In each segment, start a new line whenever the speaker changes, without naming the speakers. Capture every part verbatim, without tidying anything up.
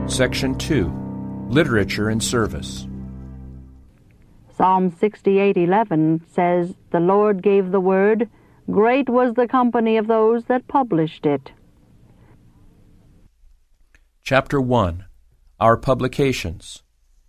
Section two, Literature and Service.
Psalm sixty-eight eleven says, "The Lord gave the word, great was the company of those that published it."
Chapter one, Our Publications.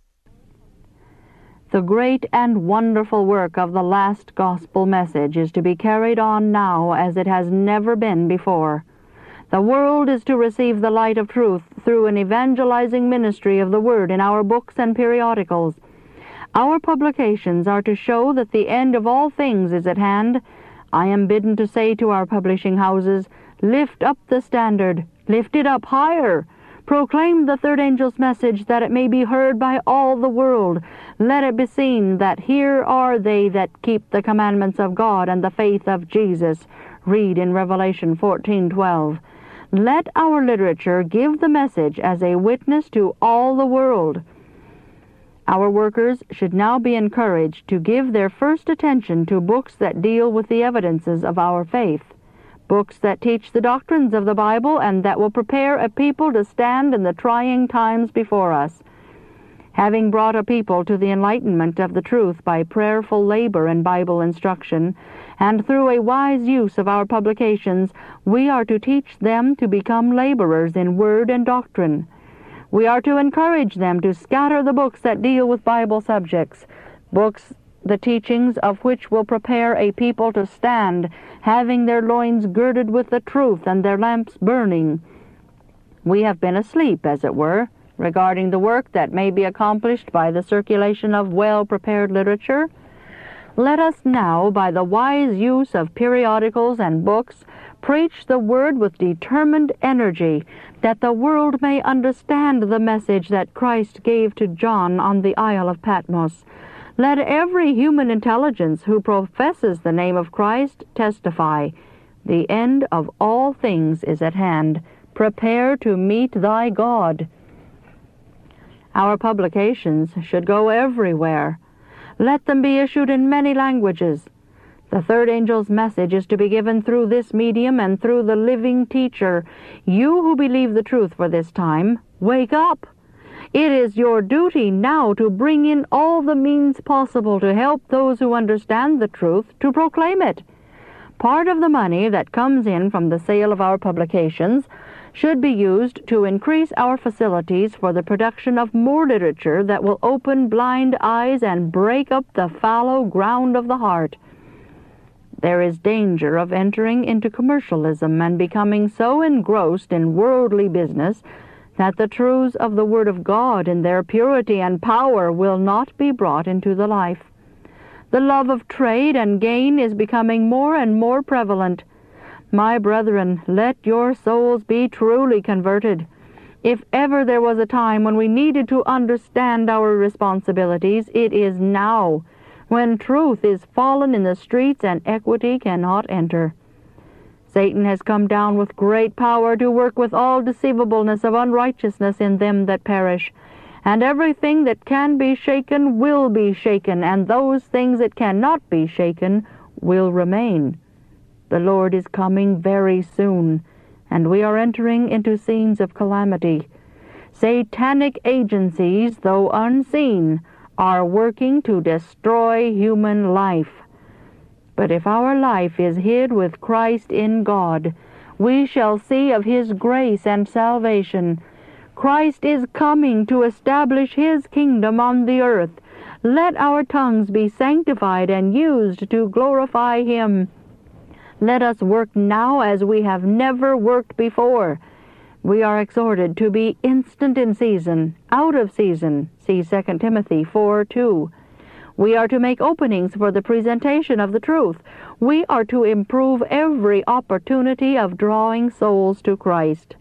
The great and wonderful work of the last gospel message is to be carried on now as it has never been before. The world is to receive the light of truth through an evangelizing ministry of the Word in our books and periodicals. Our publications are to show that the end of all things is at hand. I am bidden to say to our publishing houses, lift up the standard, lift it up higher. Proclaim the third angel's message that it may be heard by all the world. Let it be seen that here are they that keep the commandments of God and the faith of Jesus. Read in Revelation fourteen twelve. Let our literature give the message as a witness to all the world. Our workers should now be encouraged to give their first attention to books that deal with the evidences of our faith. Books that teach the doctrines of the Bible and that will prepare a people to stand in the trying times before us. Having brought a people to the enlightenment of the truth by prayerful labor and Bible instruction, and through a wise use of our publications, we are to teach them to become laborers in word and doctrine. We are to encourage them to scatter the books that deal with Bible subjects, books the teachings of which will prepare a people to stand, having their loins girded with the truth and their lamps burning. We have been asleep, as it were, regarding the work that may be accomplished by the circulation of well-prepared literature. Let us now, by the wise use of periodicals and books, preach the Word with determined energy, that the world may understand the message that Christ gave to John on the Isle of Patmos. Let every human intelligence who professes the name of Christ testify, the end of all things is at hand. Prepare to meet thy God. Our publications should go everywhere. Let them be issued in many languages. The third angel's message is to be given through this medium and through the living teacher. You who believe the truth for this time, wake up. It is your duty now to bring in all the means possible to help those who understand the truth to proclaim it. Part of the money that comes in from the sale of our publications should be used to increase our facilities for the production of more literature that will open blind eyes and break up the fallow ground of the heart. There is danger of entering into commercialism and becoming so engrossed in worldly business that the truths of the Word of God in their purity and power will not be brought into the life. The love of trade and gain is becoming more and more prevalent. My brethren, let your souls be truly converted. If ever there was a time when we needed to understand our responsibilities, it is now, when truth is fallen in the streets and equity cannot enter. Satan has come down with great power to work with all deceivableness of unrighteousness in them that perish. And everything that can be shaken will be shaken, and those things that cannot be shaken will remain. The Lord is coming very soon, and we are entering into scenes of calamity. Satanic agencies, though unseen, are working to destroy human life. But if our life is hid with Christ in God, we shall see of His grace and salvation. Christ is coming to establish His kingdom on the earth. Let our tongues be sanctified and used to glorify Him. Let us work now as we have never worked before. We are exhorted to be instant in season, out of season. See Second Timothy four two. We are to make openings for the presentation of the truth. We are to improve every opportunity of drawing souls to Christ.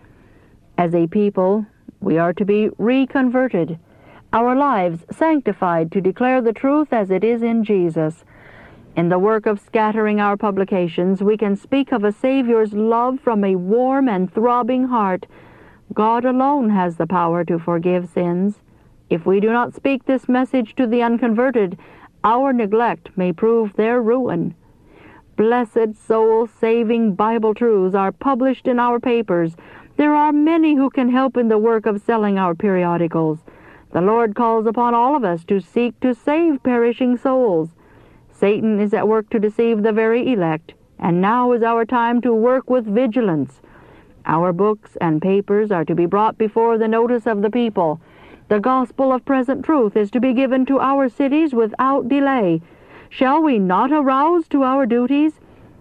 As a people, we are to be reconverted, our lives sanctified to declare the truth as it is in Jesus. In the work of scattering our publications, we can speak of a Savior's love from a warm and throbbing heart. God alone has the power to forgive sins. If we do not speak this message to the unconverted, our neglect may prove their ruin. Blessed soul-saving Bible truths are published in our papers. There are many who can help in the work of selling our periodicals. The Lord calls upon all of us to seek to save perishing souls. Satan is at work to deceive the very elect, and now is our time to work with vigilance. Our books and papers are to be brought before the notice of the people. The gospel of present truth is to be given to our cities without delay. Shall we not arouse to our duties?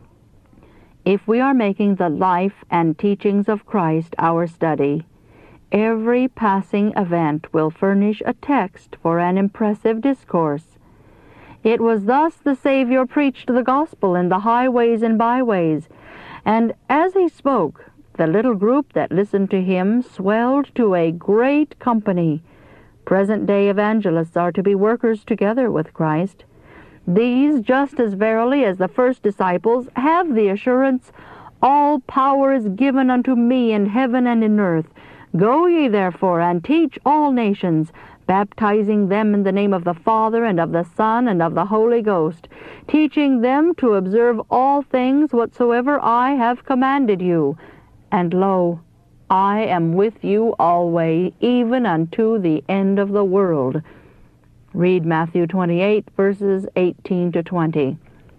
If we are making the life and teachings of Christ our study, every passing event will furnish a text for an impressive discourse. It was thus the Savior preached the gospel in the highways and byways, and as he spoke, the little group that listened to him swelled to a great company. Present-day evangelists are to be workers together with Christ. These, just as verily as the first disciples, have the assurance, "All power is given unto me in heaven and in earth. Go ye therefore and teach all nations, baptizing them in the name of the Father and of the Son and of the Holy Ghost, teaching them to observe all things whatsoever I have commanded you. And lo, I am with you alway, even unto the end of the world." Read Matthew twenty-eight, verses eighteen to twenty.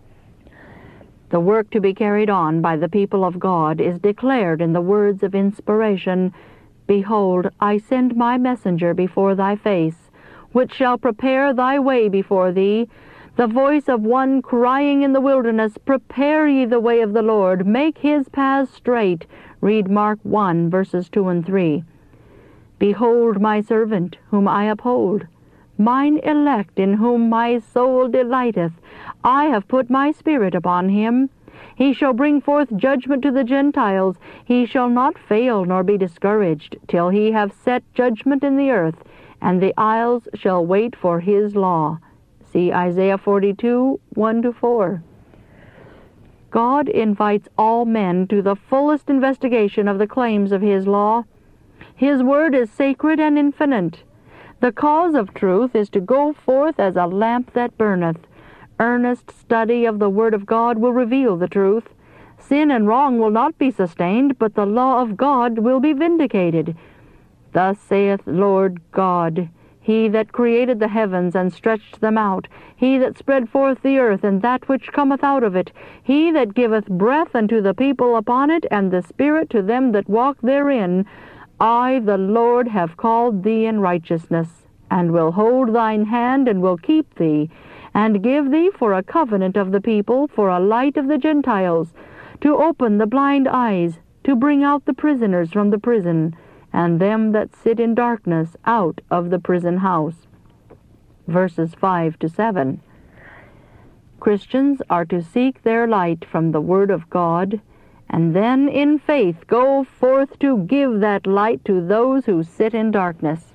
The work to be carried on by the people of God is declared in the words of inspiration, "Behold, I send my messenger before thy face, which shall prepare thy way before thee. The voice of one crying in the wilderness, Prepare ye the way of the Lord, make his paths straight." Read Mark one, verses two and three. "Behold my servant, whom I uphold, mine elect, in whom my soul delighteth. I have put my spirit upon him. He shall bring forth judgment to the Gentiles. He shall not fail nor be discouraged, till he have set judgment in the earth, and the isles shall wait for his law." See Isaiah forty-two, one to four. God invites all men to the fullest investigation of the claims of his law. His word is sacred and infinite. The cause of truth is to go forth as a lamp that burneth. Earnest study of the Word of God will reveal the truth. Sin and wrong will not be sustained, but the law of God will be vindicated. Thus saith Lord God, He that created the heavens and stretched them out, He that spread forth the earth and that which cometh out of it, He that giveth breath unto the people upon it, and the spirit to them that walk therein, I, the Lord, have called thee in righteousness, and will hold thine hand, and will keep thee, and give thee for a covenant of the people, for a light of the Gentiles, to open the blind eyes, to bring out the prisoners from the prison, and them that sit in darkness out of the prison house. Verses five to seven. Christians are to seek their light from the Word of God, and then in faith go forth to give that light to those who sit in darkness.